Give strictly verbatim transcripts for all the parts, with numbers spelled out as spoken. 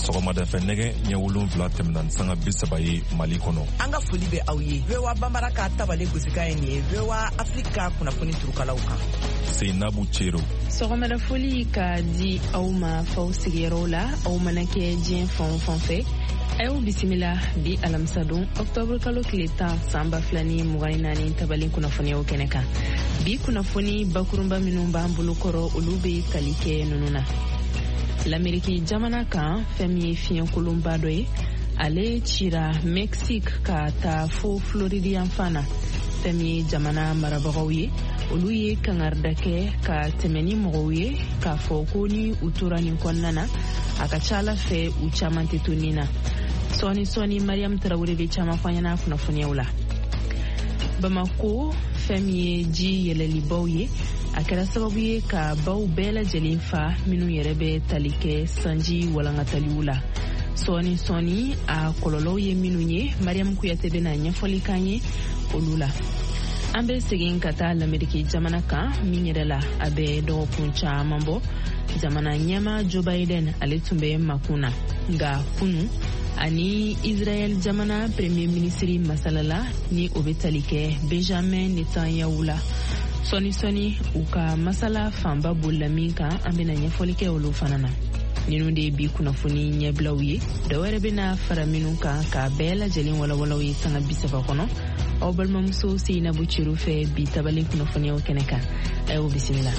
sɔgɔmada fɛ nɛgɛ ɲɛ wolonwula tɛmɛna ni sanga bi saba ye Mali kɔnɔ. An ka foli bɛ aw ye. V O A Bambara ka tabale gosika ye nin ye V O A Afrika kunnafoni turukalaw kan. Seinabu Cero. Sɔgɔmada foli ka di aw ma faw sigiyɔrɔw la, aw mana kɛ diɲɛ fan o fan fɛ. Ayo bisimila bi alamisa don octobre kalo tile tan san ba fila ni mugan ni naani tabali kunnafoniyaw kɛnɛ kan. Bi kunnafoni bakurunba minnu b'an bolo kɔrɔ olu bɛ tali kɛ ninnu na. L'Amérique jamana kan fɛn min ye fiɲɛkolonba dɔ ye, ale cira Mexique ka taa fo Floride yan fan na. Fɛn min ye jamana marabagaw ye, olu ye kangarida kɛ ka tɛmɛ ni mɔgɔw ye k'a fɔ ko ni u tora nin kɔnɔna na a ka ca Ala fɛ u caman tɛ to nin na. Sɔɔni sɔɔni Mariam Tarawele bɛ caman fɔ an ɲɛna kunnafoniyaw la. Bamako fɛn min ye ji yɛlɛlibaw ye, a kɛra sababu ye ka baw bɛɛ lajɛlen fa minnu yɛrɛ bɛ tali kɛ sanji walankataliw la. Sɔɔni sɔɔni a kɔlɔlɔw ye minnu ye, Mariam Kuyate bɛna ɲɛfɔli k'an ye olu la. An bɛ segin ka taa l'Amérique jamana kan min yɛrɛ la a bɛ dɔgɔkun caman bɔ. Jamana ɲɛma Joe Biden ale tun bɛ makun na, nka kunu ani Israel jamana premier ministre masalala ni o bɛ tali kɛ Benjamin Netanyahu la. Sɔni sɔni u ka masala fanba bolila min kan an bɛna ɲɛfɔli kɛ olu fana na. Ninnu de bi kunnafoni ɲɛbilaw ye, dɔwɛrɛ bɛna fara minnu kan ka bɛɛ lajɛlen walawalaw ye sanga bi saba kɔnɔ. Aw balimamuso Seinabu Cero fɛ bi tabali kunnafoniyaw kɛnɛ kan. Ayo bisimila.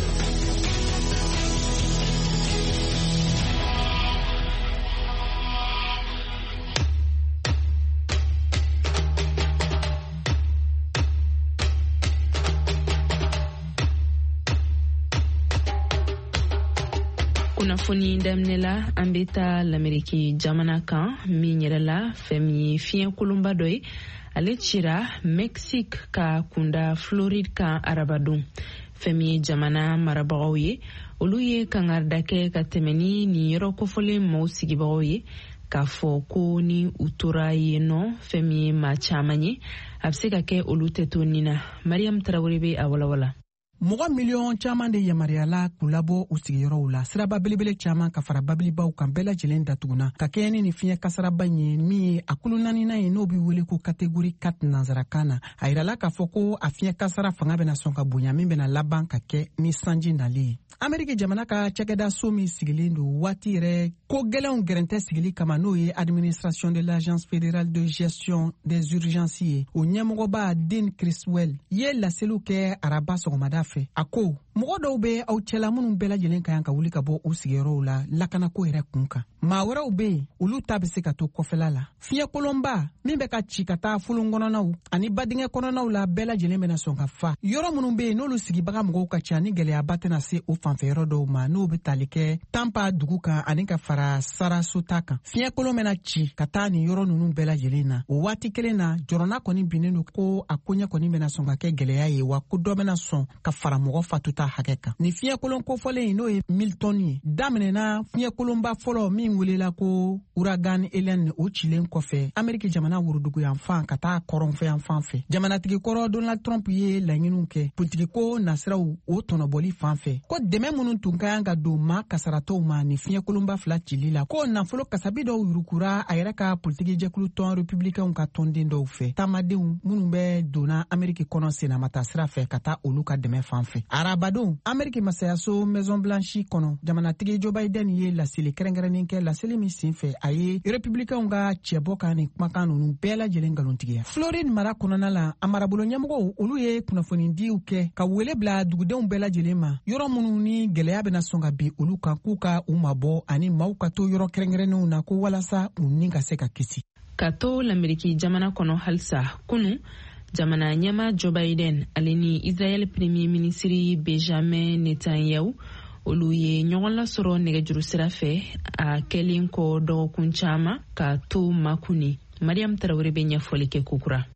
Kunnafoni daminɛla an bɛ taa l'Amérique jamana kan min yɛrɛ la fɛn min ye fiɲɛkolonba dɔ ye, ale cira Mexique ka kunda Floride kan arabadon. Fɛn min ye jamana marabagaw ye, olu ye kangarida kɛ ka tɛmɛ ni nin yɔrɔ kofɔlen maaw sigibagaw ye k'a fɔ ko ni u tora yen nɔ fɛn min ye maa caman ye a bɛ se ka kɛ olu tɛ to nin na. Mariam Tarawele bɛ a walawala. Mɔgɔ miliyɔn caman de yamaruyala k'u labɔ u sigiyɔrɔw la. Siraba belebele caman ka fara babilibaw kan bɛɛ lajɛlen datuguna ka kɛɲɛ ni nin fiɲɛ kasaraba ye min ye a kulu naaninan ye n'o bɛ wele ko catégorie quatre nanzarakan na. A yirala k'a fɔ ko a fiɲɛ kasara fanga bɛna sɔn ka bonya min bɛna laban ka kɛ ni sanji nali ye. Amérique jamana ka cɛkɛda so min sigilen don waati yɛrɛ ko gɛlɛnw gɛrɛntɛ sigili kama n'o ye administration de l'agence fédérale de gestion des urgences ye. O ɲɛmɔgɔba Dean Criswell ye laseliw kɛ araba sɔgɔmada fɛ. A ko mɔgɔ dɔw bɛ aw cɛla minnu bɛɛ lajɛlen ka yan ka wuli ka bɔ u sigiyɔrɔw la lakanako yɛrɛ kun kan. Maa wɛrɛw bɛ yen olu ta bɛ se ka to kɔfɛla la. Fiɲɛkolonba min bɛ ka ci ka taa fulun kɔnɔnaw ani badingɛ kɔnɔnaw la bɛɛ lajɛlen bɛna sɔn ka fa. Yɔrɔ minnu bɛ yen n'olu sigibaga mɔgɔw ka ca ni gɛlɛyaba tɛna se o fanfɛ yɔrɔ dɔw ma n'o bɛ tali kɛ Tampa dugu kan ani ka fara Sarasota kan. Fiɲɛkolon bɛna ci ka taa nin yɔrɔ ninnu bɛɛ lajɛlen na. O waati kelen na jɔrɔna kɔni binnen don ko a koɲɛ kɔni bɛna sɔn ka kɛ gɛlɛya ye wa ko dɔ bɛna sɔn ka fara mɔgɔ fatuta hakɛ kan. Ni fiɲɛkolon kofɔlen n'o ye Milton ye daminɛna fiɲɛkolonba fɔlɔ min welela ko Uragan Helen o cilen kɔfɛ Amérique jamana wurudugu yan fan ka taa kɔrɔnfɛ yan fan fɛ. Jamanatigi kɔrɔ Donald Trump ye laɲiniw kɛ politiki ko nasiraw o tɔnɔbɔli fan fɛ ko dɛmɛ minnu tun ka yan ka don maa kasaratɔw ma ni fiɲɛkolonba fila cili la ko nafolo kasabi dɔw yurukura a yɛrɛ ka politiki jɛkulu tɔn républicainw ka tɔnden dɔw fɛ taamadenw minnu bɛ donna Amérique kɔnɔ senamata sira fɛ ka taa olu ka dɛmɛ fan fɛ. Arabadon Amérique masayaso Maison Blanche kɔnɔ jamanatigi Joe Biden ye laseli kɛrɛnkɛrɛnnen kɛ laseli min senfɛ a ye républicainw ka cɛbɔ kan ni kumakan ninnu bɛɛ lajɛlen nkalontigiya. Floride mara kɔnɔna la a marabolo ɲɛmɔgɔw olu ye kunnafonidiw kɛ ka wele bila dugudenw bɛɛ lajɛlen ma yɔrɔ minnu ni gɛlɛya bɛna sɔn ka bin olu kan k'u ka u mabɔ ani maaw ka to yɔrɔ kɛrɛnkɛrɛnnenw na ko walasa u ni ka se ka kisi. Ka to l'Amérique jamana kɔnɔ halisa kunu jamana ɲɛma Joe Biden ale ni Israel premier ministre Benjamin Netanyahu olu ye ɲɔgɔn lasɔrɔ nɛgɛjuru sira fɛ a kɛlen kɔ dɔgɔkun caman ka to makuni. Mariam Tarawele bɛ ɲɛfɔli kɛ kokura.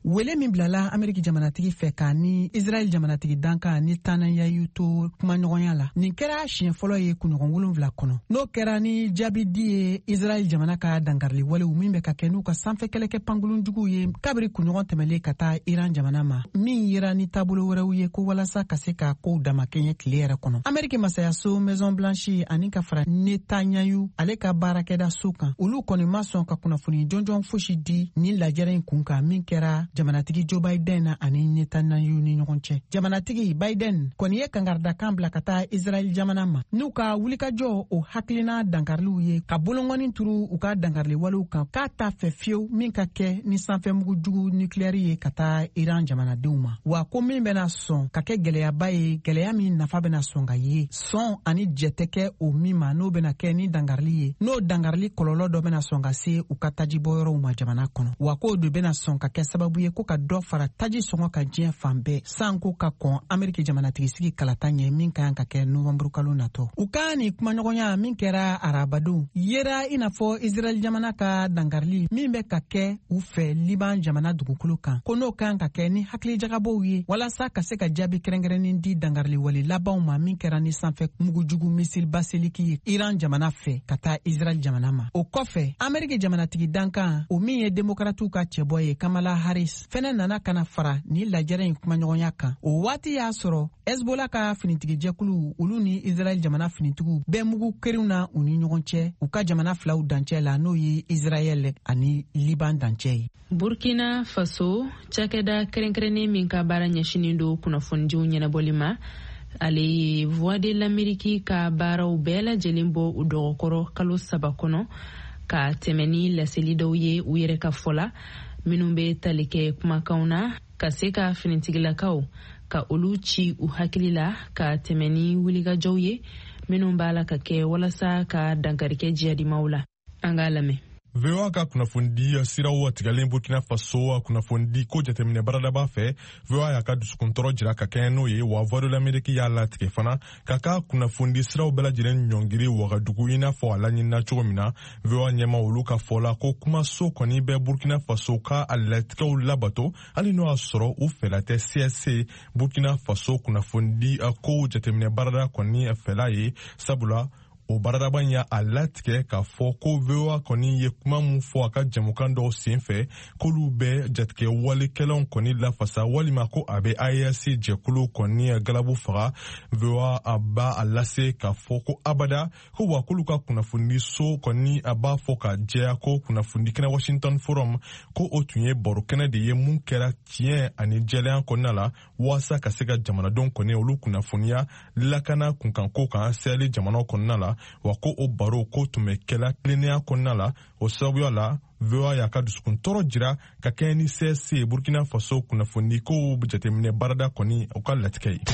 wele min bilala Ameriki jamanatigi fɛ ka ni Israel jamanatigi danka ni tananyayu to kumaɲɔgɔnya la nin kɛra siɲɛ fɔlɔ ye kunɲɔgɔn wolonwula kɔnɔ n'o kɛra ni jaabidi ye Israel jamana ka dangarili walew min bɛ ka kɛ n'u ka sanfɛ kɛlɛkɛ pangolonjuguw ye kabiri kunɲɔgɔn tɛmɛlen ka taa Iran jamana ma min yira ni taabolo wɛrɛw ye ko walasa ka se ka kow damakɛɲɛ tile yɛrɛ kɔnɔ Ameriki masayaso Maison Blanche ani ka fara Netanyahu ale ka baarakɛda so kan olu kɔni ma sɔn ka kunnafoni jɔnjɔn fosi di ni lajɛrɛ in kun kan min kɛra jamanatigi Joe Biden ani Netanyahu ni ɲɔgɔn cɛ jamanatigi Biden kɔni ye kangardakan bila ka taa Israel jamana ma n'u ka wulikajɔ o hakilina dankariliw ye ka bolongɔni turu u ka dankarili walew kan k'a ta fɛ fiyewu min ka kɛ ni sanfɛmugu jugu nucléaire ye ka taa Iran jamanadenw ma wa ko min bɛna sɔn ka kɛ gɛlɛyaba ye gɛlɛya min nafa bɛna sɔn ka ye sɔn ani jɛ tɛ kɛ o min ma n'o bɛna kɛ ni dangarili ye n'o dangarili kɔlɔlɔ dɔ bɛna sɔn ka se u ka tajibɔyɔrɔw ma jamana kɔnɔ wa k'o de bɛna sɔn ka kɛ sababu ye ko ka dɔ fara taji sɔngɔ ka diɲɛ fan bɛɛ san ko ka kɔn Ameriki jamanatigi sigi kalata ɲɛ min ka kan ka kɛ nɔvɛmburu kalo natɔ u ka ni kumaɲɔgɔnya min kɛra arabadenw yera i n'a fɔ Israel jamana ka dangarili min bɛ ka kɛ u fɛ Liban jamana dugukolo kan ko n'o kan ka kɛ ni hakilijagabɔw ye walasa ka se ka jaabi kɛrɛnkɛrɛnnen di dangarili wale labanw ma min kɛra ni sanfɛ mugujugu misil baseliki ye Iran jamana fɛ ka taa Israel jamana ma o kɔfɛ Ameriki jamanatigi dankan o min ye demokratiw ka cɛbɔ ye Kamala Harris fɛnɛ nana kana fara ni lajɛrɛ in kumaɲɔgɔnya kan o waati y'a sɔrɔ Hezbollah ka finitigijɛkulu olu ni Israel jamana finitigiw bɛɛ mugu keriw na u ni ɲɔgɔn cɛ u ka jamana filaw dancɛ la n'o ye Israel ani Liban dancɛ ye Burkina Faso cakɛda kɛrɛnkɛrɛnnen min ka baara ɲɛsinin do kunnafonidiw ɲɛnabɔli ma ale ye Voix de l'Amérique ka baaraw bɛɛ lajɛlen bɔ u dɔgɔkɔrɔ kalo saba kɔnɔ ka tɛmɛ ni laseli dɔw ye u yɛrɛ ka fɔ la minnu bɛ tali kɛ kumakanw na ka se ka finitigilakaw ka olu ci u hakili la ka tɛmɛ ni wulikajɔw ye minnu b'a la ka kɛ walasa ka dankarikɛ jihadimaw la an k'a lamɛn V O A ka kunnafoni siraw tigɛlen Burkina Faso kunnafoni ko jateminɛ baradaba fɛ V O A y'a ka dusukuntɔrɔ jira ka kɛ n'o ye wa Voix de l'Amérique y'a latigɛ fana ka ka kunnafoni siraw bɛɛ lajɛlen ɲɔngiri Wagadugu i n'a fɔ a laɲinina cogo min na V O A ɲɛma olu ka fɔ la ko kumaso kɔni bɛ Burkina Faso ka a latigɛw labato hali n'o y'a sɔrɔ u fɛla tɛ C S C Burkina Faso kunnafoni ko jateminɛ barada kɔni fɛla ye sabula o baradaba y'a a latigɛ k'a fɔ ko V O A kɔni ye kuma mun fɔ a ka jamukan dɔw sen fɛ k'olu bɛ jatigɛ walikɛlaw kɔni lafasa walima ko a bɛ A E S jɛkulu kɔni galabu faga V O A a b'a a lase k'a fɔ ko abada ko wa k'olu ka kunnafoni so kɔni a b'a fɔ ka jɛya ko kunnafoni kɛnɛ Washington Forum ko o tun ye baro kɛnɛ de ye mun kɛra tiɲɛ ani jɛlɛya kɔnɔna la walasa ka se ka jamanadenw kɔni olu kunnafoniya lakana kunkanko kan sɛli jamanaw kɔnɔna la wa ko o baro ko tun bɛ kɛla tilennenya kɔnɔna la o sababuya la V O A y'a ka dusukuntɔrɔ jira ka kɛ ni C S C Burkina Faso kunnafoni ko jateminɛ barada kɔni u ka latigɛ ye.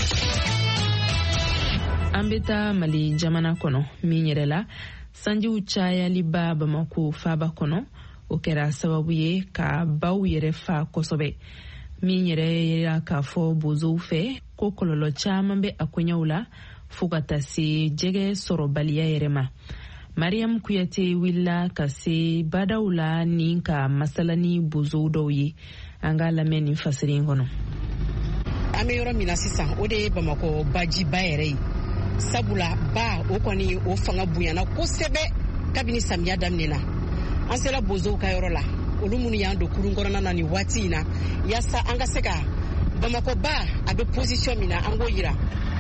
An bɛ taa Mali jamana kɔnɔ min yɛrɛ la sanjiw cayaliba Bamako faaba kɔnɔ o kɛra sababu ye ka baw yɛrɛ fa kosɛbɛ min yɛrɛ yera k'a fɔ bozow fɛ ko kɔlɔlɔ caman bɛ a koɲɛw la fo ka taa se jɛgɛ sɔrɔbaliya yɛrɛ ma. Mariam Kuyate willa ka se badaw la ni ka masala ni bozow dɔw ye an k'a lamɛn nin fasiri in kɔnɔ. An bɛ yɔrɔ min na sisan o de ye Bamako bajiba yɛrɛ ye sabula ba o kɔni o fanga bonyana kosɛbɛ kabini samiya daminɛna an sera bozow ka yɔrɔ la olu minnu y'an don kurun kɔnɔna na nin waati in na yaasa an ka se ka Bamako ba a bɛ position min na an k'o yira.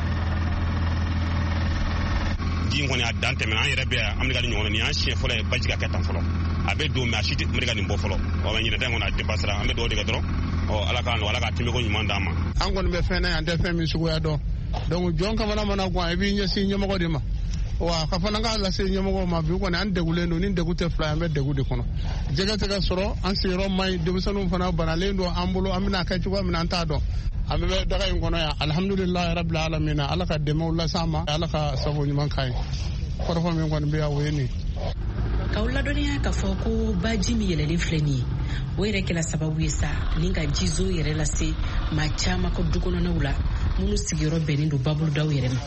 Din kɔni a dan tɛmɛna an yɛrɛ bɛ Amerika ni ɲɔgɔn na nin y'an siɲɛ fɔlɔ ye baji ka kɛ tan fɔlɔ a bɛ don mɛ a si tɛ Amerika nin bɔ fɔlɔ wa ɲinɛ tɛ kɔni a dépassera an bɛ dugawu de kɛ dɔrɔn ɔ ala k'a nɔgɔya ala k'a tɛmɛko ɲuman d'an ma. An kɔni bɛ fɛn na yan an tɛ fɛn min suguya dɔn donc jɔn kamana mana gan i b'i ɲɛsin ɲɛmɔgɔ de ma wa ka fana k'a lase ɲɛmɔgɔ ma bi kɔni an degulen don ni degu tɛ fila an bɛ degu de kɔnɔ jɛgɛ tɛ ka sɔrɔ an sigiyɔrɔ man ɲi denmisɛnninw fana banalen don an bolo an bɛna kɛ cogoya min na an t'a dɔn an bɛ daga in kɔnɔ yan alhamdulilayi rabbil alamin ala ka dɛmɛw las'an ma ala ka sababu ɲuman k'a ye kɔrɔfɔ min kɔni bɛ yan o ye nin. K'aw ladɔnniya k'a fɔ ko baji min yɛlɛlen filɛ nin ye o yɛrɛ kɛla sababu ye sa ni ka jizo yɛrɛ lase maa caman ka du kɔnɔnaw la minnu sigiyɔrɔ bɛnnen don babuludaw yɛrɛ ma.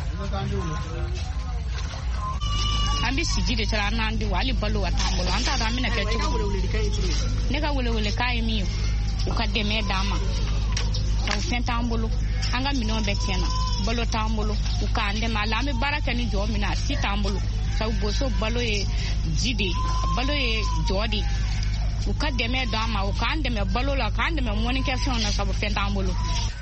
An bɛ siji de tara an n'an denw hali balo ka t'an bolo an t'a dɔn an bɛna kɛ cogo. Ne ka welewele k'a ye min ye u ka dɛmɛ d'an ma ka fɛn t'an bolo an ka minɛnw bɛɛ tiɲɛna balo t'an bolo u k'an dɛmɛ a la an bɛ baara kɛ ni jɔ min na a si t'an bolo sabu boso balo ye ji de balo ye jɔ de u ka dɛmɛ d'an ma u k'an dɛmɛ balo la k'an dɛmɛ mɔnikɛfɛnw na sabu fɛn t'an bolo.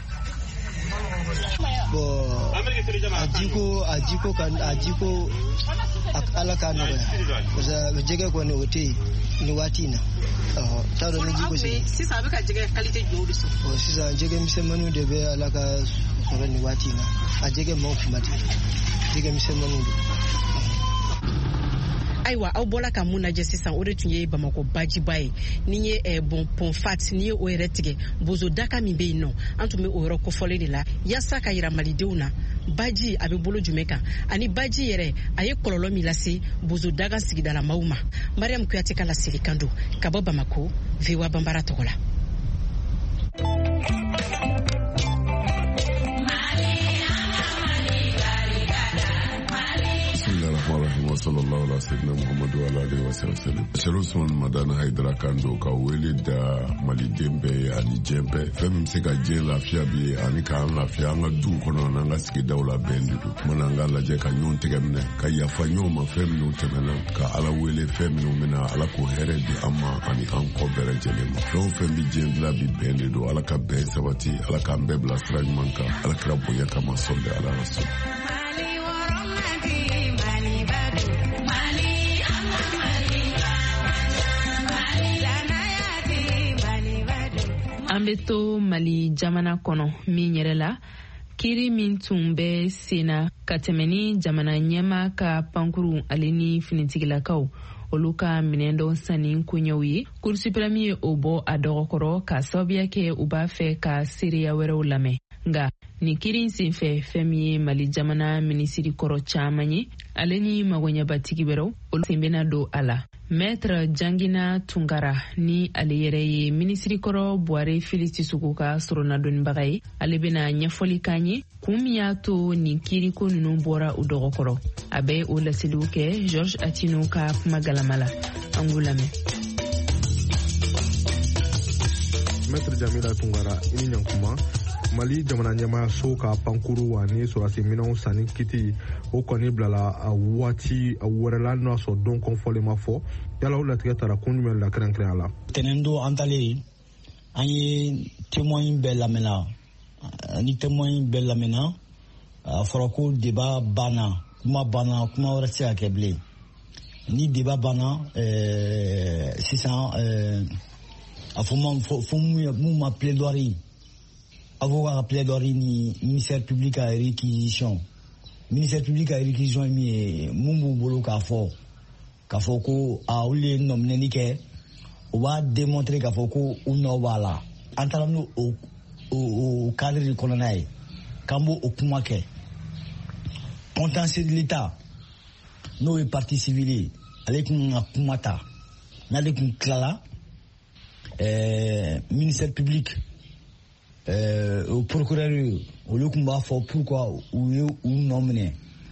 Bon, ajiko ajiko kan ajiko ala kan no ya za jege ko no wote ni watina oh ta do ni jiko se sisa be ka jege qualité jodo so oh sisa jege mi se manu de be ala ka so ni watina a jege mo kumati jege mi se manu aiwa aw bɔla ka mun lajɛ sisan o de tun ye Bamako bajiba ye ni ye eh, bon ponfat ni ye o yɛrɛ tigɛ bozo daka min bɛ yen nɔ an tun bɛ o yɔrɔ kofɔlen de la yasa ka yira malidenw na baji a bɛ bolo jumɛn kan ani baji yɛrɛ a ye kɔlɔlɔ min lase bozo daga sigidala maaw ma. Mariam Kuyate ka laseli kan don ka bɔ Bamako V O A Bambara tɔgɔ la. wa sallallahu ala sayyidina Muhammadu wa alihi wa sallam. Sheikh Usman Madana Haidara Kando ka wele da maliden bɛɛ ani diɲɛ bɛɛ fɛn min bɛ se ka diɲɛ lafiya bi ani k'an lafiya an ka duw kɔnɔ n'an ka sigidaw la bɛn de don. Mana an ka lajɛ ka ɲɔgɔn tɛgɛ minɛ ka yafa ɲɔgɔn ma fɛn minnu tɛmɛna ka Ala wele fɛn minnu bɛna Ala k'o hɛrɛ di an ma ani an kɔ bɛɛ lajɛlen ma. Fɛn o fɛn bɛ diɲɛ dilan bi bɛn de don. Ala ka bɛn sabati, Ala k'an bɛɛ bila sira ɲuman kan. Ala kira bonya kama sɔli ala rasul. An bɛ to Mali jamana kɔnɔ min yɛrɛ la kiri min tun bɛ senna ka tɛmɛ ni jamana ɲɛma ka pankuru ale ni finitigilakaw olu ka minɛn dɔ sanni koɲɛw ye. Cour suprême ye o bɔ a dɔgɔkɔrɔ ka sababuya kɛ u b'a fɛ ka seereya wɛrɛw lamɛn. Nga ni kiri senfɛ fɛn min ye Mali jamana minisiri kɔrɔ caman ye ale ni magoɲɛbatigi wɛrɛw olu sen bɛna don a la. Maître Jangina Tungara ni ale yɛrɛ ye minisiri kɔrɔ Buhari Félix Tisuku ka sɔrɔnadɔnnibaga ye ale bɛna ɲɛfɔli k'an ye kun min y'a to nin kiriko ninnu bɔra u dɔgɔkɔrɔ. A bɛ o laseliw kɛ Georges Atino ka kuma galama la an k'u lamɛn. Maître Jamila Tungara i ni ɲankuma. Mali jamana ɲɛmaa so ka pankuru ani sɔrɔdasi minɛnw sanni kiti o kɔni bilala a waati a wɛrɛla n'o y'a sɔrɔ don kɔnfɔlen ma fɔ yala o latigɛ taara kun jumɛn la kɛrɛnkɛrɛnya la. Tɛnɛn don an talen an ye témoin bɛɛ lamɛnna ni témoin bɛɛ lamɛnna a fɔra ko débat banna kuma banna kuma wɛrɛ tɛ se ka kɛ bilen ni débat banna ɛɛ sisan ɛɛ a fɔ ma fɔ mun ma plaidoirie avocat plaidoirie ni ministère public à réquisition ministère public à réquisition mi mun b'u bolo k'a fɔ k'a fɔ ko a olu ye nɔminɛli kɛ o b'a démontrer k'a fɔ ko u nɔ b'a la an taara n'o o o cadre de kɔnɔna ye k'an b'o o kuma kɛ contentieux de l'État n'o ye partie civile ye ale kun ka kuma ta n'ale kun tilala ɛɛ ministère public Euh, au procureur olu kun b'a fɔ pourquoi u ye u nɔ minɛ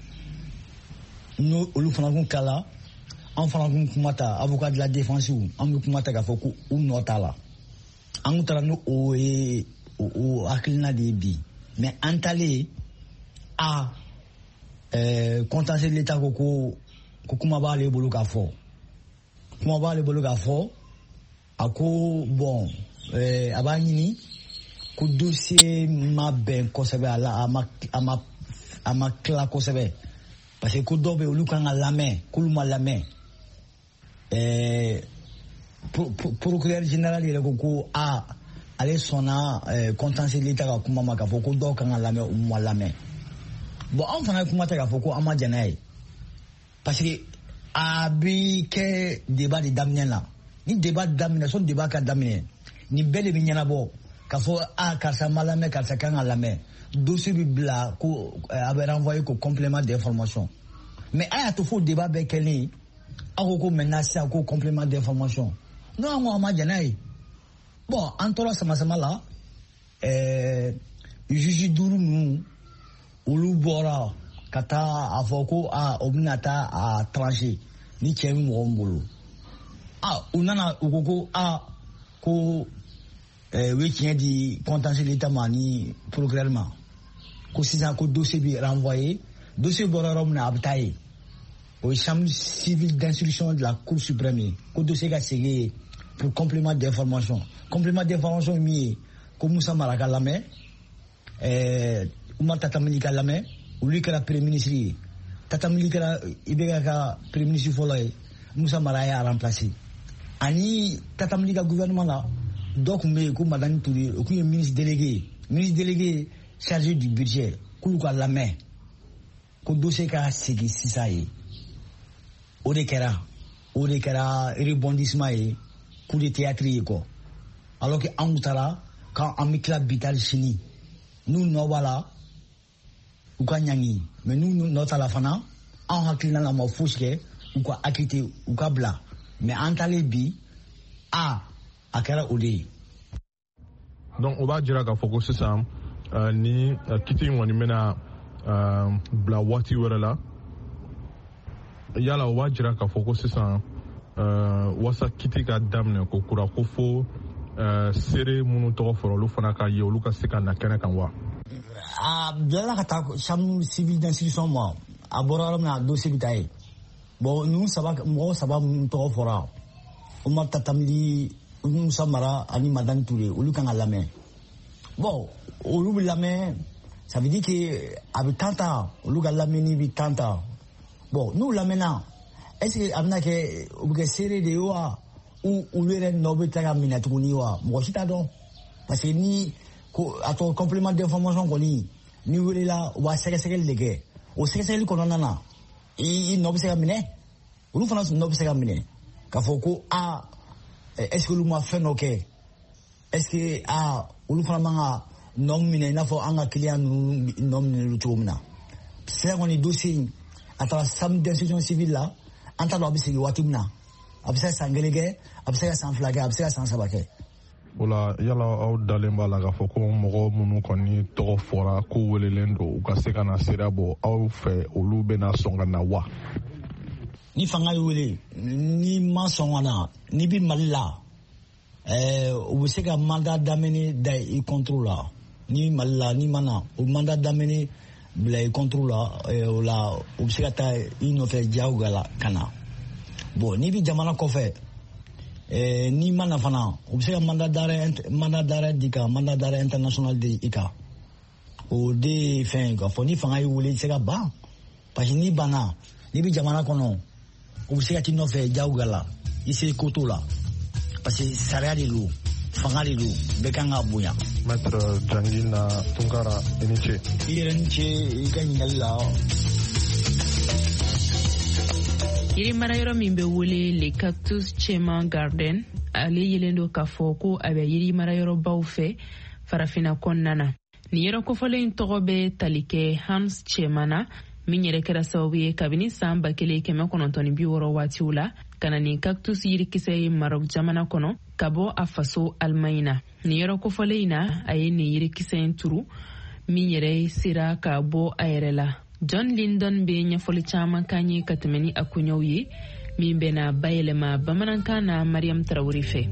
n'o olu fana kun kala an fana kun kuma ta avocat de la défense an bɛ kuma ta k'a fɔ ko u nɔ t'a la an kun taara n'o o ye o hakilina de ye bi mais an talen a euh, contentieux de l'État ko ko ko kuma b'ale bolo k'a fɔ kuma b'ale bolo k'a fɔ a ko bon euh, a b'a ɲini ko dossier ma bɛn kosɛbɛ a la a ma a ma a ma tila kosɛbɛ parce que ko dɔw bɛ olu kan ka lamɛn k'olu ma lamɛn ɛɛ procureur général yɛrɛ ko ko a ale sɔnna ɛɛ contentieux de l'État ka kuma ma k'a fɔ ko dɔw kan ka lamɛn u ma lamɛn bon an fana ye kuma ta k'a fɔ ko an ma jɛn n'a ye parce que a bɛ kɛ débat de daminɛ la ni débat daminɛ sɔn débat ka daminɛ nin bɛɛ de bɛ ɲɛnabɔ. K'a fɔ a karisa ma lamɛn karisa kan ka lamɛn dossier bi bila ko a bɛ renvoyer ko complément d'information mais a y'a to fo débat bɛɛ kɛlen a ko ko maintenant sisan ko complément d'information non an ko an ma jɛn n'a ye bon an tora sama sama la ɛɛ juge duuru ninnu olu bɔra ka taa a fɔ ko a o bɛna taa a trancher ni cɛ min mɔgɔ min bolo a u nana u ko ko a ko u ye tiɲɛ di contentieux l'état ma ni procureur ma ko sisan ko dossier bi renvoyé dossier bɔra yɔrɔ min na a bɛ taa ye o ye chambre civile d'instruction de la cour suprême ye ko dossier ka segin pour complément d'information complément d'information min ye ko Musa Mara ka lamɛn ɛɛ Umar Tatamili ka lamɛn olu kɛra premier ministre ye Tatamili kɛra Ibeka ka premier ministre fɔlɔ ye Musa Mara y'a remplacé ani Tatamili ka gouvernement la dɔ tun bɛ yen ko Madani Touré o tun ye ministre délégué ministre délégué chargé du budget k'olu ka lamɛn ko dossier ka segin sisan ye o de kɛra o de kɛra rebondissement ye coup de théâtre ye kɔ alors que anw taara k'an bɛ tila bitali sini n'u nɔ b'a la u ka ɲangi mais n'u nɔ t'a la fana anw hakilina la ma fosi kɛ u ka acquitté u ka bila mais an talen bi a a kɛra o de ye. donc o b'a jira k'a fɔ ko sisan ni kiti in kɔni bɛna bila waati wɛrɛ la yala o b'a jira k'a fɔ ko sisan wasa kiti ka daminɛ ko kura ko fo seere minnu tɔgɔ fɔra olu fana ka ye olu ka se ka na kɛnɛ kan wa. a bilala ka taa chambre civile d'instruction ma a bɔra yɔrɔ min na dossier bɛ taa ye bon ninnu saba mɔgɔ saba minnu tɔgɔ fɔra Umar Tatamili Musa Mara ani Madani Touré olu kan ka lamɛn bon olu bɛ lamɛn ça veut dire que a bɛ temps ta olu ka lamɛnni bɛ temps ta bon n'u lamɛnna est-ce que a bɛna kɛ o bɛ kɛ seere de ye wa ou olu yɛrɛ nɔ bɛ taa ka minɛ tuguni wa mɔgɔ si t'a dɔn parce que ni ko a tɔ complément d'information kɔni ni welela u b'a sɛgɛsɛgɛli de kɛ o sɛgɛsɛgɛli kɔnɔna na i nɔ bɛ se ka minɛ olu fana nɔ bɛ se ka minɛ k'a fɔ ko a est-ce que olu ma fɛn dɔ kɛ est-ce que a olu fana man ka nɔ minɛ i n'a fɔ an ka client ninnu nɔ minɛ cogo min na sisan kɔni dossier in a taara chambre d'instruction civile la an t'a dɔn a bɛ segin waati min na a bɛ se ka san kelen kɛ a bɛ se ka san fila kɛ a bɛ se ka san saba kɛ. o la yala aw dalen b'a la k'a fɔ ko mɔgɔ minnu kɔni tɔgɔ fɔra ko welelen don u ka se ka na seera bɔ aw fɛ olu bɛna sɔn ka na wa. ni fanga y'u wele ni ma sɔn ka na n'i bɛ Mali la ɛɛ u bɛ se ka mandat daminɛ da i contrôle la ni Mali la ni ma na o mandat daminɛ bila i contrôle la ɛɛ o la u bɛ se ka taa i nɔfɛ diyagoya la ka na bon n'i bɛ jamana kɔfɛ ɛɛ n'i ma na fana u bɛ se ka mandat d'arrêt mandat d'arrêt di kan mandat d'arrêt international di i kan o de ye fɛn ye k'a fɔ ni fanga y'u wele i tɛ se ka ban parce que n'i banna n'i bɛ jamana kɔnɔ u bɛ se ka t'i nɔfɛ diyagoya la i se ko t'o la parce que sariya de don fanga de don bɛɛ kan ka bonya. maître Jangina Tunkara i ni ce. i yɛrɛ ni ce i ka ɲininkali la. yiri mara yɔrɔ min bɛ wele le cactus cɛman garden ale yelen don k'a fɔ ko a bɛ yiri mara yɔrɔbaw fɛ farafina kɔnɔna na nin yɔrɔ kofɔlen tɔgɔ bɛ tali kɛ Hans Cɛman na min yɛrɛ kɛra sababu ye kabini san ba kelen kɛmɛ kɔnɔntɔn ni bi wɔɔrɔ waatiw la ka na nin cactus yirikisɛ ye Maroc jamana kɔnɔ ka bɔ a faso Alemaɲi na nin yɔrɔ kofɔlen in na a ye nin yirikisɛ in turu min yɛrɛ sera ka bɔ a yɛrɛ la. John Lyndon bɛ ɲɛfɔli caman kan ye ka tɛmɛ ni a koɲɛw ye min bɛna bayɛlɛma bamanankan na Mariam Tarawele fɛ.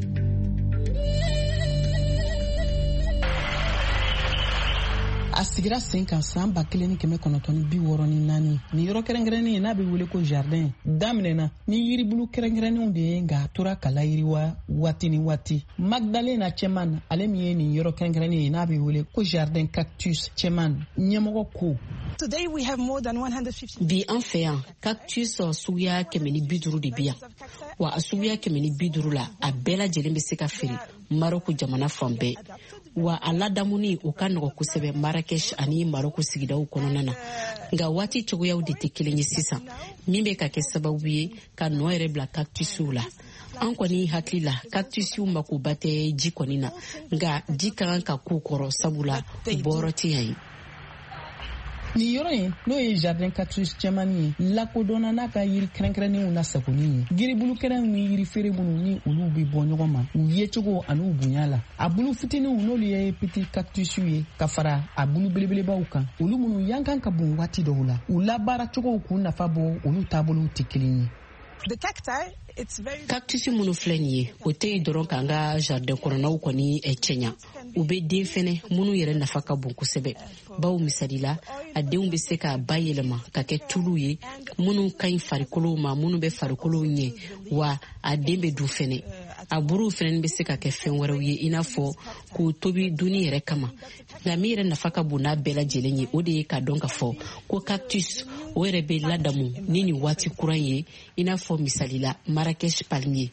a sigira sen kan san ba kelen ni kɛmɛ kɔnɔntɔn ni bi wɔɔrɔ ni naani ni yɔrɔ kɛrɛnkɛrɛnnen n'a bɛ wele ko jardin daminɛna ni yiribulu kɛrɛnkɛrɛnnenw de ye nka a tora ka layiriwa waati ni waati. Magdalena Cɛman ale min ye nin yɔrɔ kɛrɛnkɛrɛnnen ye n'a bɛ wele ko jardin cactus Cɛman ɲɛmɔgɔ ko. Today we have more than one hundred fifty. Bi an fɛ yan cactus suguya kɛmɛ ni bi duuru de bi yan wa a suguya kɛmɛ ni bi duuru la a bɛɛ lajɛlen bɛ se ka feere Maroko jamana fan bɛɛ wa a ladamuni o ka nɔgɔ kosɛbɛ Marrakech ani Maroko sigidaw kɔnɔna na nka waati cogoyaw de tɛ kelen ye sisan min bɛ ka kɛ sababu ye ka nɔ yɛrɛ bila cactusiw la. An kɔni hakili la cactusiw makoba tɛ ji kɔni na nka ji ka kan ka k'u kɔrɔ sabula bɔrɔ tɛ yan ye. Nin yɔrɔ in n'o ye jardin cactus Cɛman ye lakodɔnna n'a ka yiri kɛrɛnkɛrɛnnenw lasagoni ye. Giribulu kɛrɛnw ni yiri feere minnu ni olu bɛ bɔ ɲɔgɔn ma u yecogo ani u bonya la. A bulu fitininw n'olu ye petit cactusiw ye ka fara a bulu belebelebaw kan olu minnu yan kan ka bon waati dɔw la u labaara cogow k'u nafa bɔ olu taabolow tɛ kelen ye. cactus minnu filɛ nin ye o tɛ yen dɔrɔn k'an ka jardin kɔnɔnaw kɔni cɛɲa u bɛ den fɛnɛ minnu yɛrɛ nafa ka bon kosɛbɛ bawo misali la a denw bɛ se ka bayɛlɛma ka kɛ tulu ye minnu ka ɲi farikolo ma minnu bɛ farikolo ɲɛ wa a den bɛ dun fɛnɛ a buruw fɛnɛ bɛ se ka kɛ fɛn wɛrɛw ye i n'a fɔ k'u tobi dunni yɛrɛ kama nka min yɛrɛ nafa ka bon n'a bɛɛ lajɛlen ye o de ye ka dɔn ka fɔ ko cactus o yɛrɛ bɛ ladamu ni nin waati kuran ye i n'a fɔ misali la Marrakech palmier.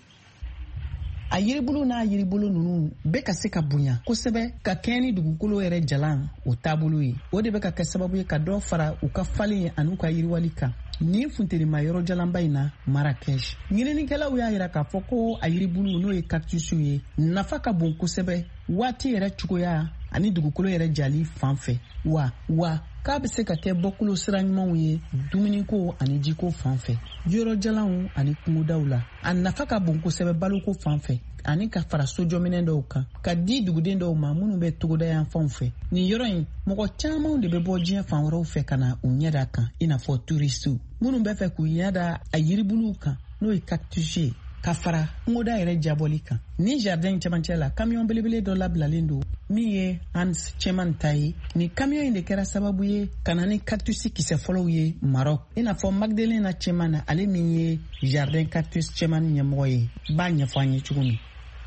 A yiribulu n'a yiribulu ninnu bɛ ka se ka bonya kosɛbɛ ka kɛɲɛ ni dugukolo yɛrɛ jalan o taabolo ye o de bɛ ka kɛ sababu ye ka dɔ fara u ka falen ani u ka yiriwali kan ni funtenima yɔrɔ jalanba in na Marrakech. Ɲininikɛlaw y'a yira k'a fɔ ko a yiribulu n'o ye cactus ye nafa ka bon kosɛbɛ waati yɛrɛ cogoya ani dugukolo yɛrɛ jali fan fɛ wa wa k'a bɛ se ka kɛ bɔkolo sira ɲumanw ye dumuniko ani jiko fan fɛ yɔrɔ jalanw ani kungodaw la a nafa ka bon kosɛbɛ baloko fan fɛ ani ka fara sojɔminɛ dɔw kan ka di duguden dɔw ma minnu bɛ togoda yan fanw fɛ nin yɔrɔ in mɔgɔ caman de bɛ bɔ diɲɛ fan wɛrɛw fɛ ka na u ɲɛda kan i n'a fɔ turisiw minnu bɛ fɛ k'u ɲɛda a yiribuluw kan n'o ye cactus ye ka fara kungoda yɛrɛ jabɔli kan ni jardin cɛmancɛ la kamiyon belebele dɔ labilalen don min ye Hans Cɛman ta ye ni kamiyon in de kɛra sababu ye ka na ni cactus kisɛ fɔlɔw ye Maroc i n'a fɔ Magdalena Cɛman ale min ye jardin cactus Cɛman ɲɛmɔgɔ ye b'a ɲɛfɔ an ye cogo min.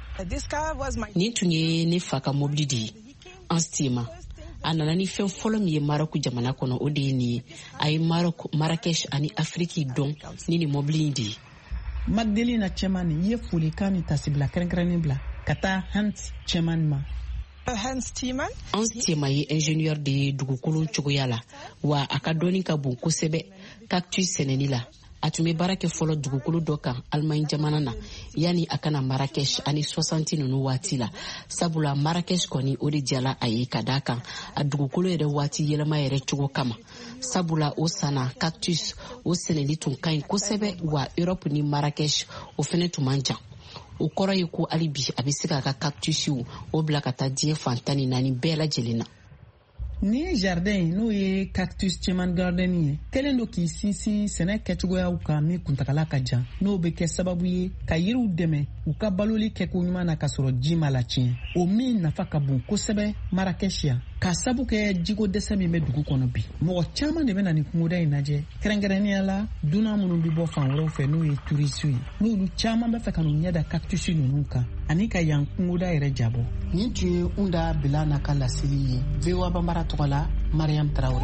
Nin tun ye ne fa ka mobili de ye Hans Cɛman a nana ni fɛn fɔlɔ min ye Maroc jamana kɔnɔ o de ye nin ye a ye Maroc Marrakech ani Afrique dɔn ni nin mobili in de ye. Magdalena Cɛman ye folikan ni tasibila kɛrɛnkɛrɛnnen bila ka taa Hans Cɛman ma. Hans Cɛman Hans Cɛman ye ingénieur de ye dugukolo cogoya la wa a ka dɔnni ka bon kosɛbɛ cactus sɛnɛni la a tun bɛ baara kɛ fɔlɔ dugukolo dɔ kan Allemagne jamana na yanni a kana Marrakech ani soixante ninnu waati la sabula Marrakech kɔni o de jala a ye ka d'a kan a dugukolo yɛrɛ waati yɛlɛma yɛrɛ cogo kama sabula o sana cactus o sɛnɛli tun ka ɲi kosɛbɛ wa Europe ni Marrakech o fɛnɛ tun man jan o kɔrɔ ye ko hali bi a bɛ se k'a ka cactusiw o bila ka taa diɲɛ fan tan ni naani bɛɛ lajɛlen na. Ni jardin n'o ye cactus Cɛman garden ye kelen do k'i sinsin sɛnɛ kɛcogoyaw kan min kuntagala ka jan n'o bɛ kɛ sababu ye ka yiriw dɛmɛ u ka baloli kɛko ɲuman na ka sɔrɔ ji ma latiɲɛ o min nafa ka bon kosɛbɛ Marrakech yan ka sabu kɛ jiko dɛsɛ min bɛ dugu kɔnɔ bi mɔgɔ caman de bɛ na ni kungoda in lajɛ kɛrɛnkɛrɛnnenya la dunan minnu bɛ bɔ fan wɛrɛw fɛ n'o ye turisiw ye n'olu caman bɛ fɛ ka n'u ɲɛda cactus ninnu kan ani ka yan kungoda yɛrɛ jabɔ nin tun ye Unda Bilana ka laseli ye V O A Banbara tɔgɔ la Mariam Traoré.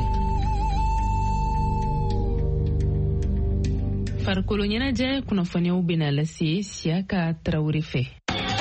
Farikolo ɲɛnajɛ kunnafoniyaw bɛna lase Siaka Traoré fɛ.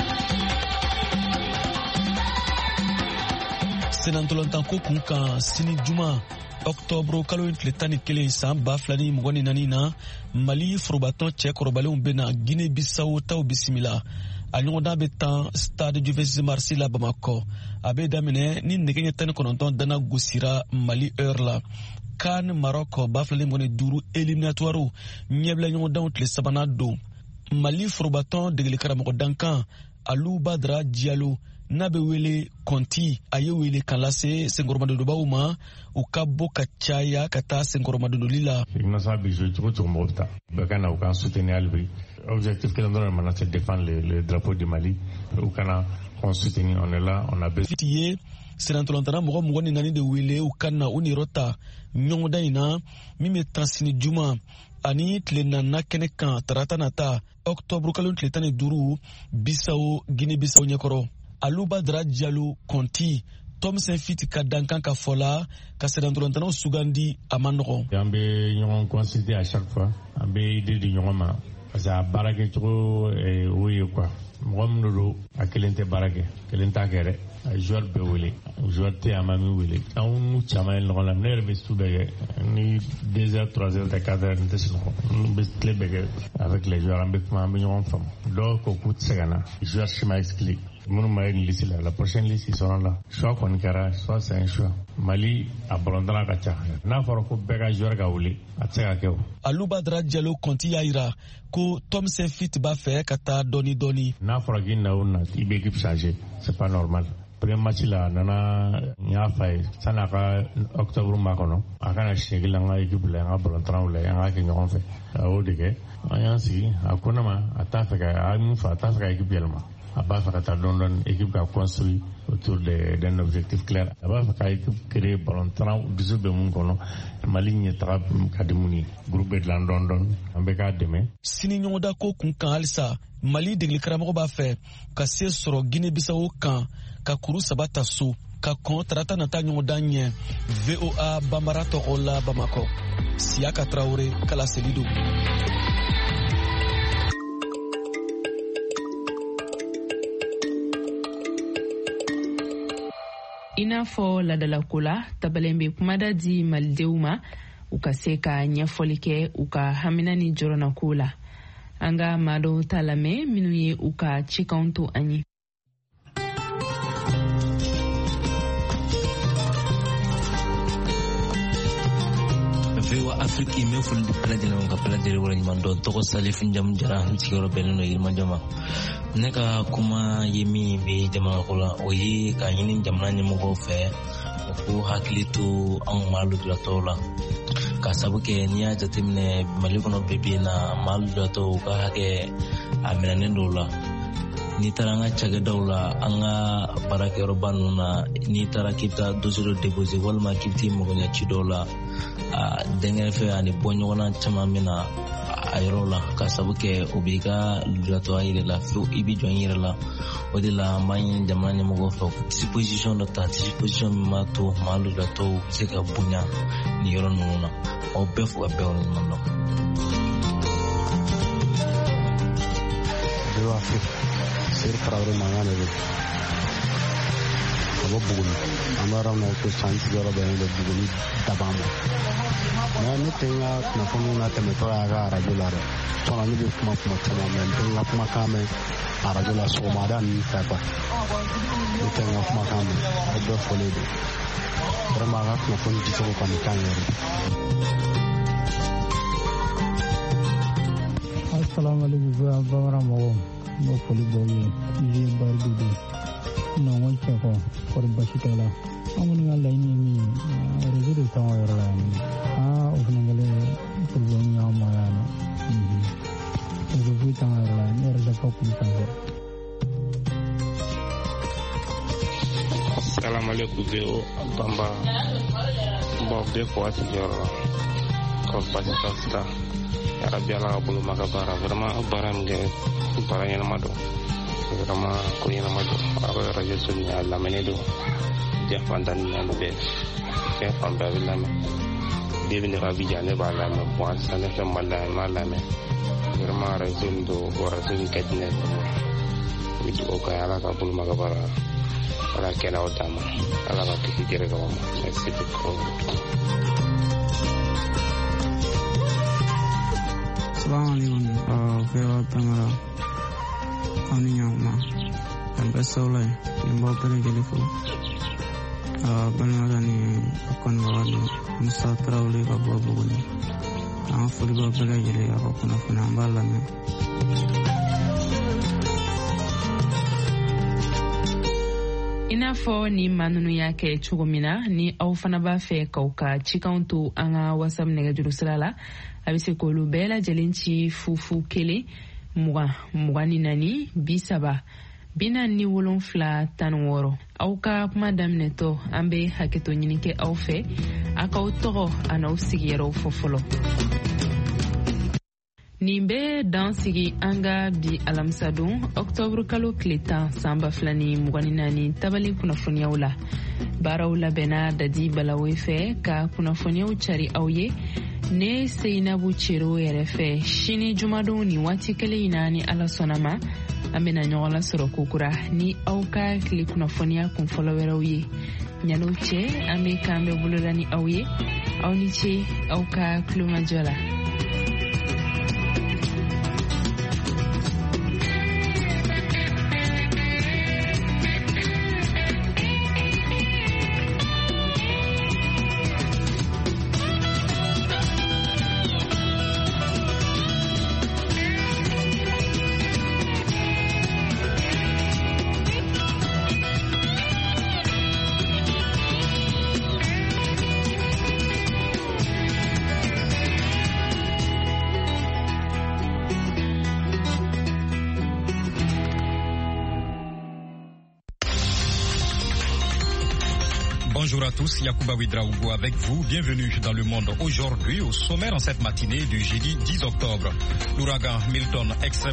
Senantɔlɔntanko kun kan sini juma Octobre kalo tile tan ni kelen san ba fila ni mugan ni naani na Mali forobatɔn cɛ kɔrɔbalenw bɛna Guinée Bissau taw bisimila a ɲɔgɔndan bɛ tan stade Juventus Marsi la Bamakɔ a bɛ daminɛ ni nɛgɛ ɲɛ tan ni kɔnɔntɔn dana gosira Mali heure la CAN Maroc ba fila ni mugan ni duuru éliminatoire ɲɛbila ɲɔgɔndanw tile sabanan don Mali forobatɔn degeli karamɔgɔ dankan Alou Badara Diallo n'a bɛ wele Conti a ye wele kan lase senkɔrɔmadondobaw ma u ka bɔ ka caya ka taa senkɔrɔmadondoli la. Nasa bi jouer cogo cogo mɔgɔw bɛ taa bɛɛ ka na u ka soutenir hali bi objectif kelen dɔrɔn de mana c'est défendre le, le drapeau du Mali u kana on soutenir on est là on a besoin. Fiti ye senantɔlɔntana mɔgɔ mugan ni naani de wele u ka na u niyɔrɔ ta ɲɔgɔndan in na min bɛ tan sini juma ani tile naaninan kɛnɛ kan tarata nata Octobre kalo tile tan ni duuru Bissau Guinée Bissau ɲɛkɔrɔ. Alou Badara Diallo Conti Tom Saint-Fit ka dankan ka fɔ la ka senantɔlɔntanaw sugandi a ma nɔgɔn. An bɛ ɲɔgɔn consulter à chaque fois an bɛ idée di ɲɔgɔn ma parce que a baara kɛcogo o ye quoi mɔgɔ minnu don a kelen tɛ baara kɛ kelen t'a kɛ dɛ a joueur bɛɛ wele joueur tɛ a ma min wele an n'u caman ye ɲɔgɔn la ne yɛrɛ bɛ su bɛɛ kɛ ni deux heures trois heures tɛ quatre heures n tɛ sunɔgɔ n bɛ tile bɛɛ kɛ avec les joueurs an bɛ kuma an bɛ ɲɔgɔn faamu dɔw ko k'u tɛ se ka na joueur si ma explique minnu ma ye nin liste la la prochaine liste ils seront là choix kɔni kɛra soit c'est un choix Mali a ballon-tana ka ca n'a fɔra ko bɛɛ ka joueur ka wele a tɛ se ka kɛ o. Alou Badara Diallo Conti y'a jira ko Tom Saint-Fit b'a fɛ ka taa dɔɔni dɔɔni. N'a fɔra k'i na o na i bɛ équipe changer c'est pas normal premier match la nana nya fay sana ka octobre ma kono akana shegi la nga équipe la nga ballon tan la nga ke ñon fe o dige ayan si akona ma atafa ka amu fa atafa ka équipe yelma aba fa ka don don équipe ka construit autour de d'un objectif clair aba fa ka équipe créer ballon tan bisu be mun kono mali ni trap kadimuni groupe de London don ambe ka deme sini ñoda ko kun kan alisa mali degli karamɔgɔ b'a fɛ ka se sɔrɔ Guinée Bissau kan ka kuru saba ta so ka kɔn tarata nata ɲɔgɔndan ɲɛ V O A Bambara tɔgɔ la Bamakɔ Siyaka Traoré Kala Selido. I n'a fɔ ladalako la tabalen bɛ kumada di malidenw ma u ka se ka ɲɛfɔli kɛ u ka hamina ni jɔrɔnako la. An ka maa dɔw ta lamɛn minnu ye u ka cikanw to an ye. V O A Afrique me ful di pala jena ka pala jere wala man don to ko salif njam jara ci goro benno yirma jama ne ka kuma yemi be jama ko la o yi ka yini jamna ni mo ko fe ko hakilitu an malu la tola ka sabu ke niya jatimne mali kono bebe na malu la to ka hake amene ndola ni taranga chaga dawla anga barake robanu na ni tara kita dosiro deposit walma kiti mo nya ci dola a dengere fe ani bonyo wana chama mina ayrola ka sabu ke obiga lato ayire la fu ibi joyire la odila many jamani mo go fo disposition de ta disposition ma to malu lato sika bunya ni yoro nuna o befu a beol mondo do afi sir Traoré mangane be abo bugul amara na ko chance joro be ne bugul tabamo na ne tenga na fono na teme to aga rajula re to na ni be kuma kuma tama men tenga kuma kame rajula so madan ta ba ne tenga kuma kame abo fole be vraiment ga kuma fono ti so ko ni kanyere. Assalamu alaikum wa barakatuh no foli boye je bardudu no wonche ko ko basitala amuni ngala ini mi rezudu tawo yara ni ah ofnangale ko bonya ma yana mhm rezudu tawo yara ni rezudu ko kunta. Assalamu alaikum veo bamba bo de ko atjoro ko basitala Arabi ala bulu maka bara vraiment baram ge baranya mado vraiment ko yana mado aro rajo sunya la menedo je fandan nan be ke famba bila me de bin rabi jane ba la me bo sane fe mala mala me vraiment rajo ndo ora sun kadne mi do ko ala ka bulu maka bara ala kena otama ala ka kikire ko merci beaucoup. Assalamu alaikum uh vewa tamara aniya ma ambe sole nimbo pele gelifo uh banana ni kon wadu Musa Traoré ka bobo ni an fuli ba pele gele ya ko kuna kuna mbala me ina fɔ ni maa ninnu y'a kɛ cogo min na ni aw fana b'a fɛ k'aw ka cikanw to an ka WhatsApp nɛgɛjuru sira la a bɛ se k'olu bɛɛ lajɛlen ci fufu kelen mugan mugan ni naani bi saba bi naani ni wolonfila tan ni wɔɔrɔ aw ka kuma daminɛtɔ an bɛ hakɛto ɲini kɛ aw fɛ a k'aw tɔgɔ a n'aw sigiyɔrɔw fɔ fɔlɔ. nin bɛ dan sigi an ka bi alamisadon octobre kalo tile tan san ba fila ni mugan ni naani tabali kunnafoniyaw la baaraw labɛnna dadi balawe fɛ ka kunnafoniyaw cari aw ye ne Seinabu Cero yɛrɛ fɛ sini jumadon ni waati kelen in na ni ala sɔnna ma an bɛna ɲɔgɔn lasɔrɔ kokura ni aw ka tile kunnafoniya kunfɔlɔ wɛrɛw ye ɲan'o cɛ an bɛ k'an bɛ boloda ni aw ye aw ni ce aw ka tulomajɔ la. Bonjour à tous, Yacouba Ouedraogo avec vous. Bienvenue dans le monde aujourd'hui au sommaire en cette matinée du jeudi dix octobre. L'ouragan Milton extrême